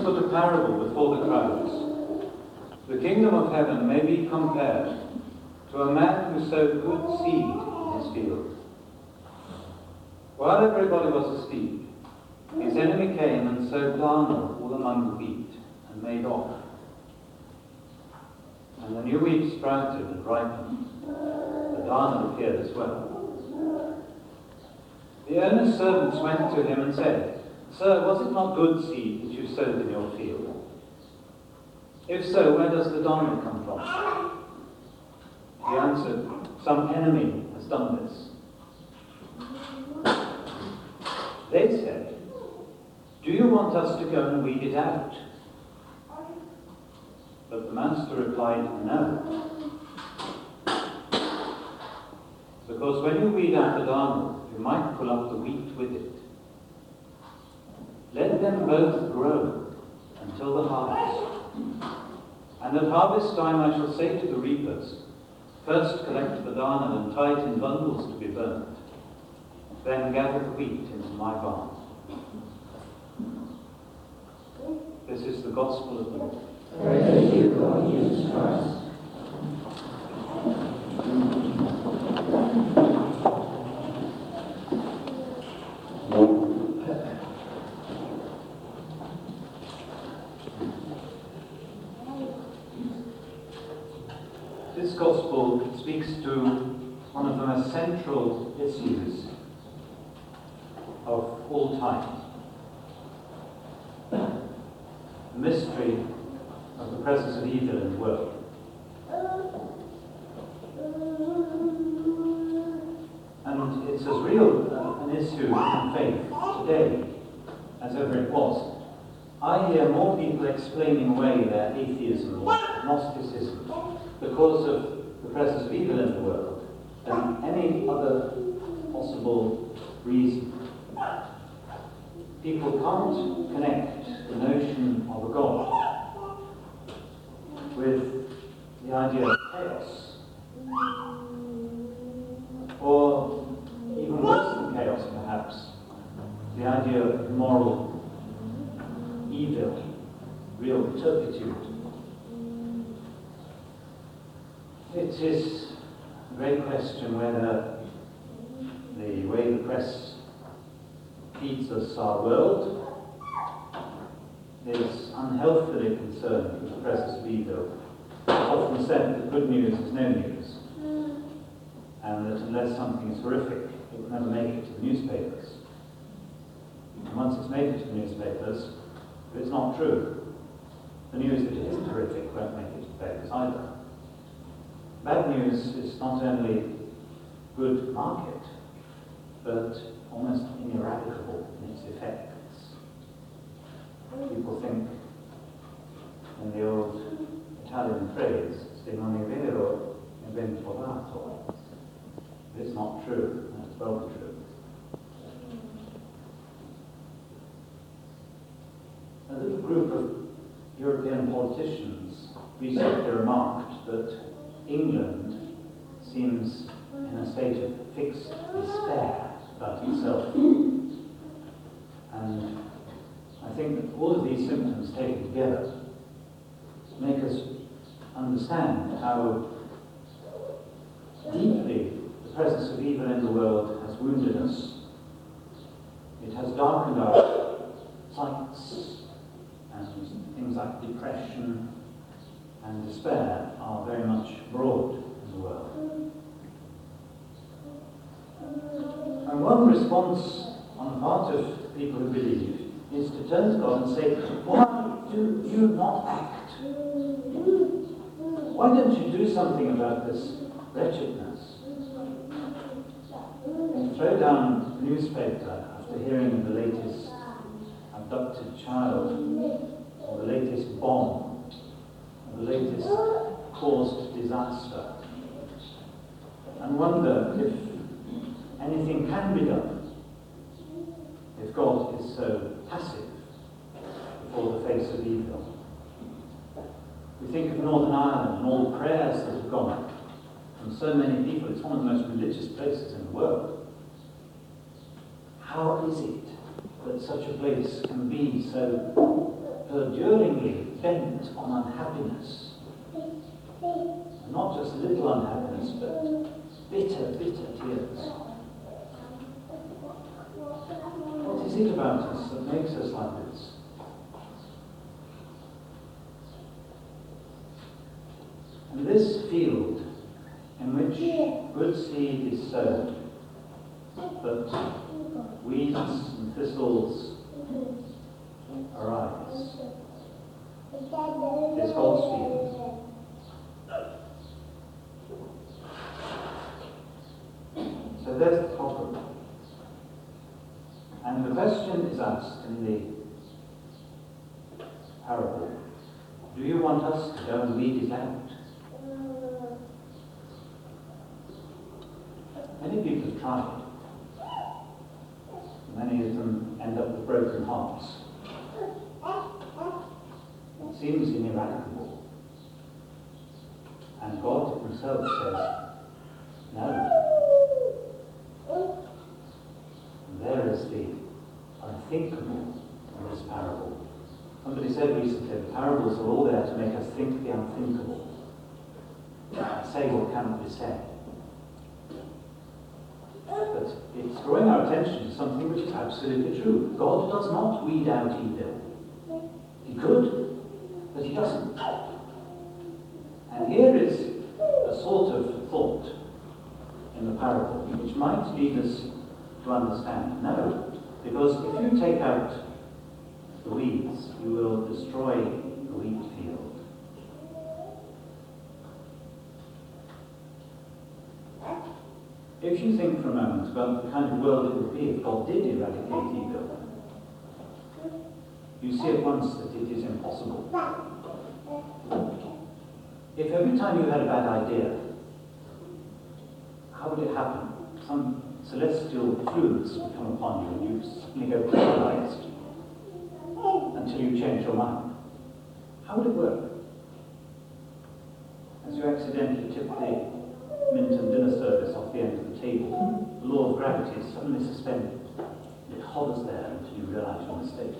put a parable before the crowds. The kingdom of heaven may be compared to a man who sowed good seed in his field. While everybody was asleep, his enemy came and sowed darnel all among the wheat and made off. And the new wheat sprouted and ripened. The darnel appeared as well. The owner's servants went to him and said, "Sir, was it not good seed that you sowed in your field? If so, where does the darnel come from?" He answered, "Some enemy has done this." They said, "Do you want us to go and weed it out?" But the master replied, "No. Because when you weed out the darnel, you might pull up the wheat with it. Let them both grow until the harvest. And at harvest time I shall say to the reapers, first collect the darnel and tie it in bundles to be burnt. Then gather the wheat into my barn." This is the gospel of the Lord. Praise to you, Lord Jesus Christ. This gospel speaks to one of the most central issues of all time. The mystery of the presence of evil in the world. And it's as real an issue in faith today as ever it was. I hear more people explaining away their atheism or Gnosticism because of the presence of evil in the world than any other possible reason. People can't connect the notion of a God with the idea of chaos, or even worse than chaos perhaps, the idea of moral evil, real turpitude. It is a great question whether the way the press feeds us our world is unhealthily concerned with the presence of evil. It's often said that good news is no news, and that unless something is horrific, it will never make it to the newspapers. And once it's made it to the newspapers, if it's not true, the news that it isn't horrific won't make it to the papers either. Bad news is not only good market, but almost ineradicable in its effects. People think, in the old Italian phrase, "Se non è vero, è ben trovato." If it's not true, that's well true. A little group of European politicians recently remarked that England seems in a state of fixed despair about itself. And I think that all of these symptoms taken together make us understand how deeply the presence of evil in the world has wounded us. It has darkened our sights, and things like depression and despair are very much abroad in the world. And one response on the part of people who believe is to turn to God and say, "Why do you not act? Why don't you do something about this wretchedness?" And throw down the newspaper after hearing of the latest abducted child, or the latest bomb, or the latest caused disaster, and wonder if anything can be done if God is so passive before the face of evil. We think of Northern Ireland and all the prayers that have gone up from so many people. It's one of the most religious places in the world. How is it that such a place can be so perduringly bent on unhappiness. And not just little unhappiness, but bitter, bitter tears. What is it about us that makes us like this? And this field in which good seed is sown, but weeds and thistles arise, is God's field. So there's the problem. And the question is asked in the parable, do you want us to go and weed it out? Many people have tried. Many of them end up with broken hearts. It seems ineradicable. And God himself says, no. And there is the unthinkable in this parable. Somebody said recently, the parables are all there to make us think the unthinkable. Say what cannot be said. But it's drawing our attention to something which is absolutely true. God does not weed out evil. He could, but he doesn't. And here is a sort of thought in the parable which might lead us to understand. No, because if you take out the weeds, you will destroy the wheat field. If you think for a moment about the kind of world it would be if God did eradicate evil, you see at once that it is impossible. If every time you had a bad idea, how would it happen? Some celestial fluids would come upon you and you suddenly go paralyzed until you change your mind. How would it work? As you accidentally tip the Minton dinner service off the end of the table, the law of gravity is suddenly suspended. It hovers there until you realize your mistake.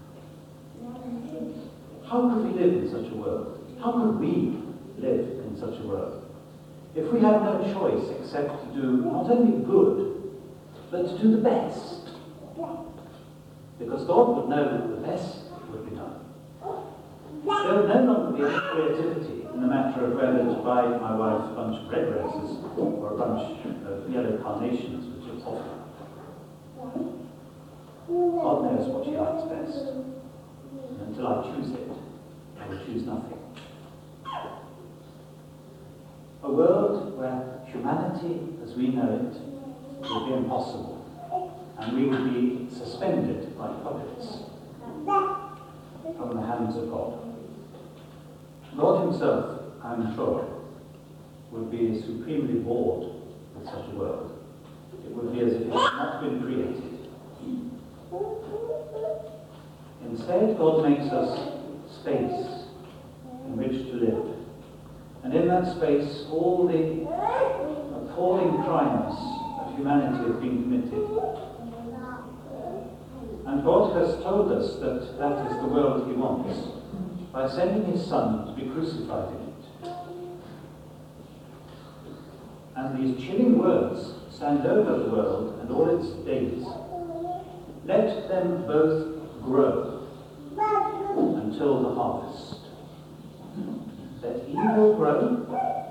How could we live in such a world? How could we live in such a world? If we had no choice except to do not only good, but to do the best. Because God would know that the best would be done. There would no longer be any creativity in the matter of whether to buy my wife a bunch of red roses or a bunch of yellow carnations, which is often. God knows what she likes best. And until I choose it, I will choose nothing. A world where humanity as we know it would be impossible, and we would be suspended like puppets from the hands of God. God himself, I'm sure, would be supremely bored with such a world. It would be as if it had not been created. Instead, God makes us space in which to live. And in that space, all the appalling crimes of humanity have been committed. And God has told us that that is the world he wants, by sending his Son to be crucified in it. And these chilling words stand over the world and all its days. Let them both grow until the harvest. Let evil grow,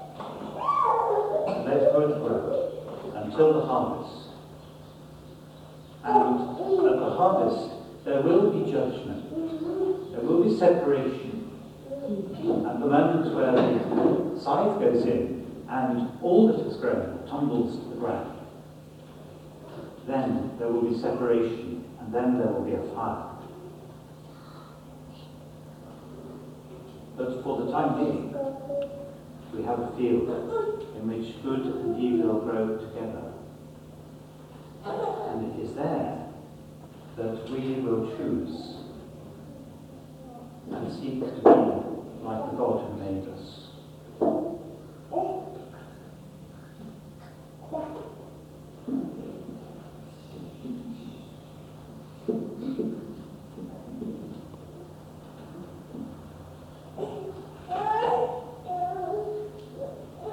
and let good grow until the harvest. And at the harvest, there will be judgment. There will be separation. At the moment where the scythe goes in and all that has grown tumbles to the ground, then there will be separation, and then there will be a fire. But for the time being, we have a field in which good and evil grow together. And it is there that we will choose and seek to be like the God who made us.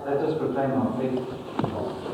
Let us proclaim our faith.